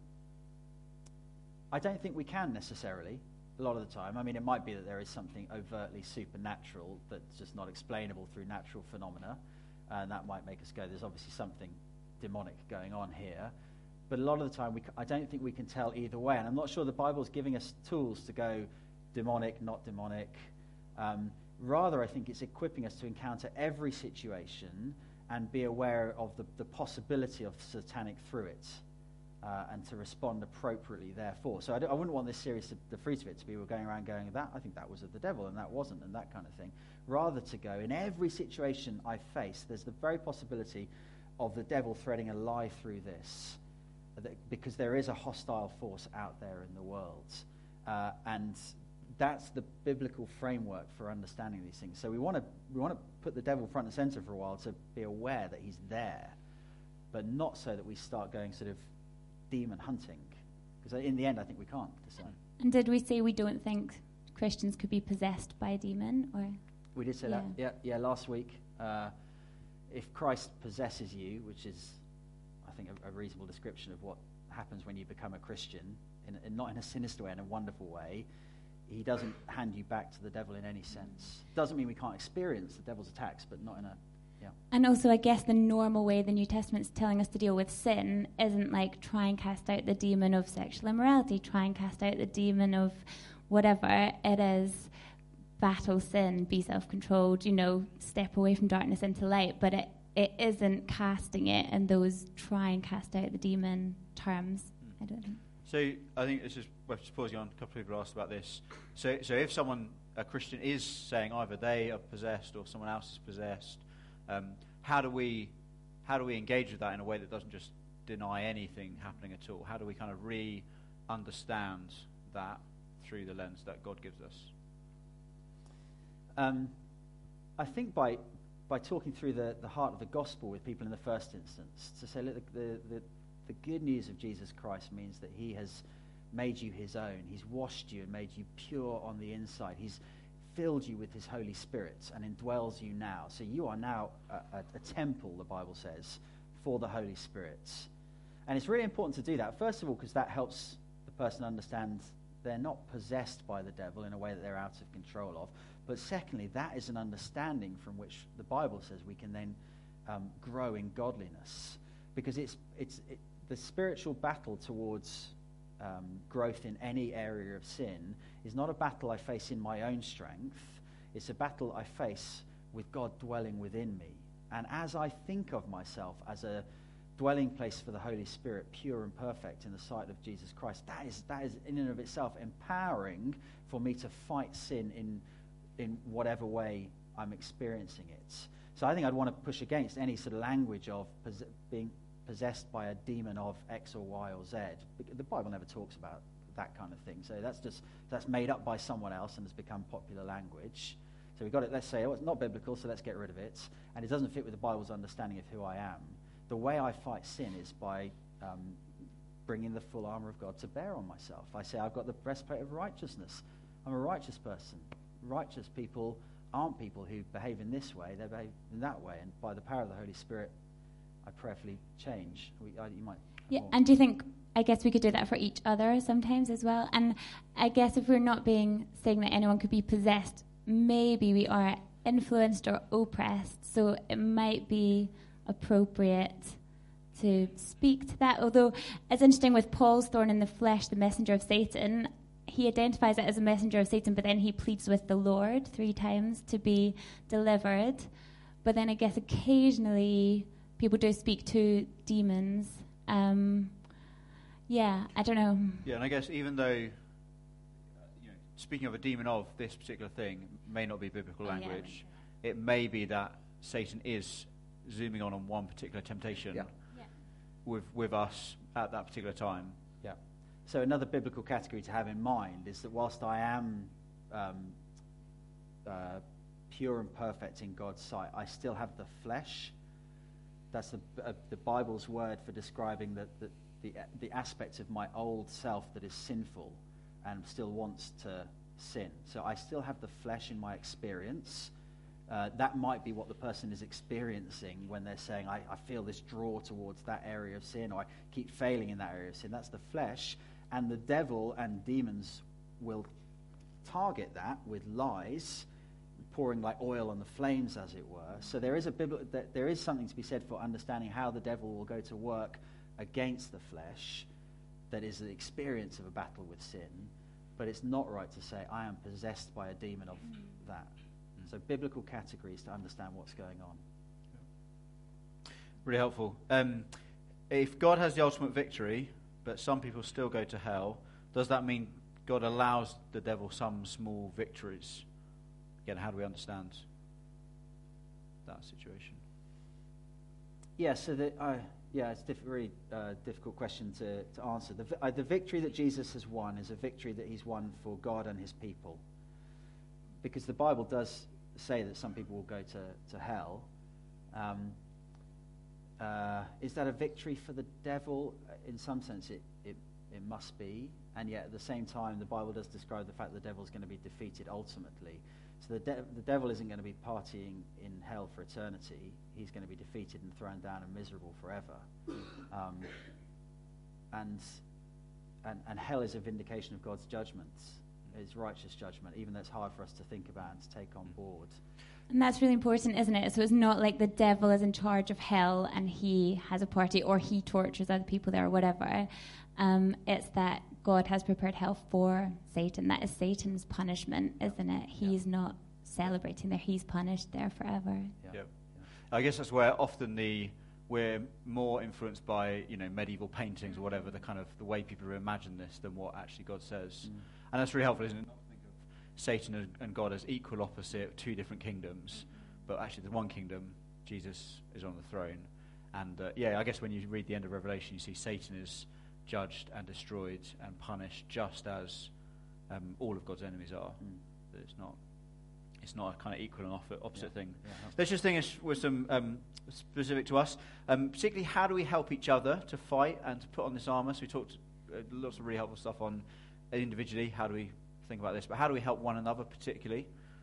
I don't think we can necessarily. A lot of the time, I mean, it might be that there is something overtly supernatural that's just not explainable through natural phenomena, and that might make us go, "There's obviously something demonic going on here." But a lot of the time, we, I don't think we can tell either way. And I'm not sure the Bible's giving us tools to go demonic, not demonic. Um, rather, I think it's equipping us to encounter every situation and be aware of the, the possibility of satanic through it, uh, and to respond appropriately, therefore. So I, I wouldn't want this series, to, the fruit of it, to be we're going around going, that I think that was of the devil, and that wasn't, and that kind of thing. Rather to go, in every situation I face, there's the very possibility of the devil threading a lie through this, that, because there is a hostile force out there in the world. Uh, and that's the biblical framework for understanding these things. So we want to we want to put the devil front and center for a while to be aware that he's there, but not so that we start going sort of demon hunting. Because in the end, I think we can't discern. And did we say we don't think Christians could be possessed by a demon? Or we did say yeah. that. Yeah, yeah. Last week, uh, if Christ possesses you, which is, I think, a, a reasonable description of what happens when you become a Christian, in, in, not in a sinister way, in a wonderful way, he doesn't hand you back to the devil in any sense. Doesn't mean we can't experience the devil's attacks, but not in a, yeah. And also, I guess the normal way the New Testament's telling us to deal with sin isn't like try and cast out the demon of sexual immorality, try and cast out the demon of whatever. It is battle sin, be self-controlled, you know, step away from darkness into light. But it, it isn't casting it in those try and cast out the demon terms. Mm. I don't think. So I think this is worth just pausing on. A couple of people asked about this. So, so if someone, a Christian, is saying either they are possessed or someone else is possessed, um, how do we, how do we engage with that in a way that doesn't just deny anything happening at all? How do we kind of re-understand that through the lens that God gives us? Um, I think by by talking through the, the heart of the gospel with people in the first instance, to say, look, the, the, the The good news of Jesus Christ means that he has made you his own. He's washed you and made you pure on the inside. He's filled you with his Holy Spirit and indwells you now. So you are now a, a, a temple, the Bible says, for the Holy Spirit. And it's really important to do that, first of all, because that helps the person understand they're not possessed by the devil in a way that they're out of control of. But secondly, that is an understanding from which the Bible says we can then um, grow in godliness. Because it's it's it, the spiritual battle towards um, growth in any area of sin is not a battle I face in my own strength. It's a battle I face with God dwelling within me. And as I think of myself as a dwelling place for the Holy Spirit, pure and perfect in the sight of Jesus Christ, that is that is in and of itself empowering for me to fight sin in in whatever way I'm experiencing it. So I think I'd want to push against any sort of language of pos- being possessed by a demon of X or Y or Z. The Bible never talks about that kind of thing. So that's just that's made up by someone else and has become popular language. So we've got it, let's say, oh, it's not biblical, so let's get rid of it. And it doesn't fit with the Bible's understanding of who I am. The way I fight sin is by um, bringing the full armor of God to bear on myself. I say I've got the breastplate of righteousness. I'm a righteous person. Righteous people aren't people who behave in this way, they behave in that way. And by the power of the Holy Spirit, I prayerfully change. We, I, you might Yeah, more. and do you think, I guess we could do that for each other sometimes as well? And I guess if we're not being saying that anyone could be possessed, maybe we are influenced or oppressed, so it might be appropriate to speak to that. Although it's interesting with Paul's thorn in the flesh, the messenger of Satan, he identifies it as a messenger of Satan, but then he pleads with the Lord three times to be delivered. But then I guess occasionally people do speak to demons. Um, yeah, I don't know. Yeah, and I guess even though, uh, you know, speaking of a demon of this particular thing may not be biblical Oh, yeah, language, it may be that Satan is zooming on on one particular temptation Yeah. Yeah. with with us at that particular time. Yeah. So another biblical category to have in mind is that whilst I am um, uh, pure and perfect in God's sight, I still have the flesh. That's the, uh, the Bible's word for describing the, the, the, the aspects of my old self that is sinful and still wants to sin. So I still have the flesh in my experience. Uh, that might be what the person is experiencing when they're saying, I, I feel this draw towards that area of sin, or I keep failing in that area of sin. That's the flesh. And the devil and demons will target that with lies, pouring like oil on the flames, as it were. So there is a bibli- there is something to be said for understanding how the devil will go to work against the flesh. That is the experience of a battle with sin. But it's not right to say, I am possessed by a demon of that. So biblical categories to understand what's going on. Really helpful. Um, if God has the ultimate victory, but some people still go to hell, does that mean God allows the devil some small victories? Again, how do we understand that situation? Yeah, so the, uh, yeah, it's a diff- really uh, difficult question to, to answer. The, vi- uh, the victory that Jesus has won is a victory that he's won for God and his people. Because the Bible does say that some people will go to, to hell. Um, uh, is that a victory for the devil? In some sense, it, it, it must be. And yet, at the same time, the Bible does describe the fact that the devil is going to be defeated ultimately. So the, de- the devil isn't going to be partying in hell for eternity. He's going to be defeated and thrown down and miserable forever. Um, and, and and hell is a vindication of God's judgments, his righteous judgment, even though it's hard for us to think about and to take on board. And that's really important, isn't it? So it's not like the devil is in charge of hell and he has a party or he tortures other people there or whatever. Um, it's that God has prepared hell for Satan. That is Satan's punishment, isn't it? He's yeah. not celebrating there. He's punished there forever. Yeah. yeah. I guess that's where often the we're more influenced by, you know, medieval paintings or whatever, the kind of the way people imagine this than what actually God says. Mm. And that's really helpful, isn't it? Not to think of Satan and, and God as equal opposite, two different kingdoms, but actually the one kingdom, Jesus is on the throne. And uh, yeah, I guess when you read the end of Revelation, you see Satan is judged and destroyed and punished just as um, all of God's enemies are. Mm. That it's not it's not a kind of equal and opposite yeah. thing. Yeah, Let's just think with some um, specific to us, um, particularly how do we help each other to fight and to put on this armour? So we talked uh, lots of really helpful stuff on individually, how do we think about this, but how do we help one another particularly?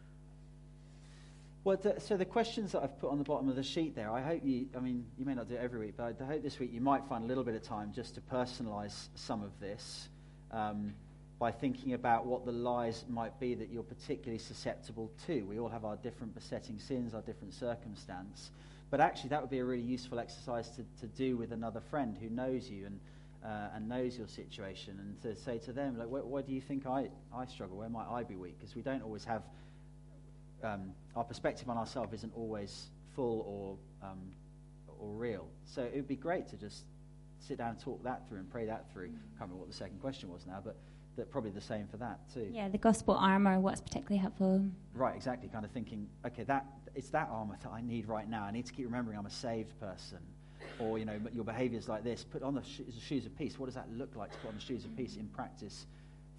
Well, the, so the questions that I've put on the bottom of the sheet there, I hope you, I mean, you may not do it every week, but I hope this week you might find a little bit of time just to personalise some of this um, by thinking about what the lies might be that you're particularly susceptible to. We all have our different besetting sins, our different circumstance, but actually that would be a really useful exercise to, to do with another friend who knows you and uh, and knows your situation, and to say to them, like, where, where do you think I, I struggle? Where might I be weak? Because we don't always have Um, our perspective on ourselves isn't always full or um, or real. So it would be great to just sit down and talk that through and pray that through. Mm. I can't remember what the second question was now, but that probably the same for that too. Yeah, the gospel armour, what's particularly helpful. Right, exactly. Kind of thinking, okay, that it's that armour that I need right now. I need to keep remembering I'm a saved person. Or, you know, your behaviour's like this. Put on the sh- shoes of peace. What does that look like to put on the shoes of peace in practice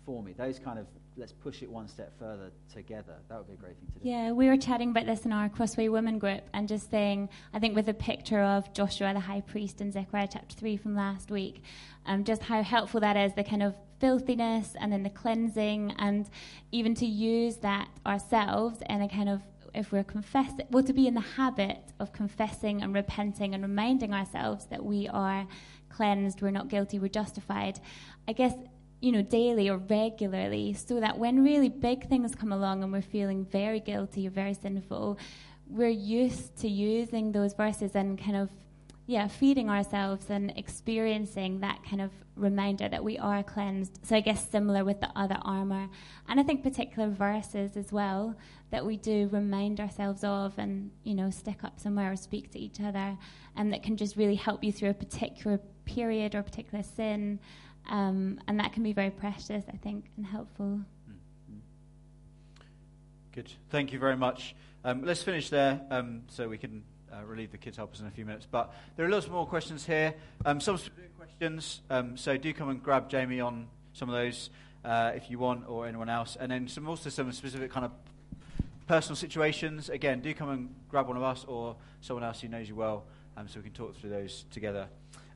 for me. Those kind of, let's push it one step further together. That would be a great thing to do. Yeah, we were chatting about this in our Crossway Women group and just saying, I think with a picture of Joshua the high priest in Zechariah chapter three from last week, um, just how helpful that is, the kind of filthiness and then the cleansing, and even to use that ourselves in a kind of, if we're confessing, well, to be in the habit of confessing and repenting and reminding ourselves that we are cleansed, we're not guilty, we're justified. I guess, you know, daily or regularly, so that when really big things come along and we're feeling very guilty or very sinful, we're used to using those verses and kind of, yeah, feeding ourselves and experiencing that kind of reminder that we are cleansed. So I guess similar with the other armour. And I think particular verses as well that we do remind ourselves of and, you know, stick up somewhere or speak to each other, and that can just really help you through a particular period or particular sin. Um, and that can be very precious, I think, and helpful. Mm-hmm. Good. Thank you very much. Um, let's finish there um, so we can uh, relieve the kids' helpers in a few minutes. But there are lots more questions here. Um, some specific questions. Um, so do come and grab Jamie on some of those uh, if you want, or anyone else. And then some also some specific kind of personal situations. Again, do come and grab one of us or someone else who knows you well, um, so we can talk through those together.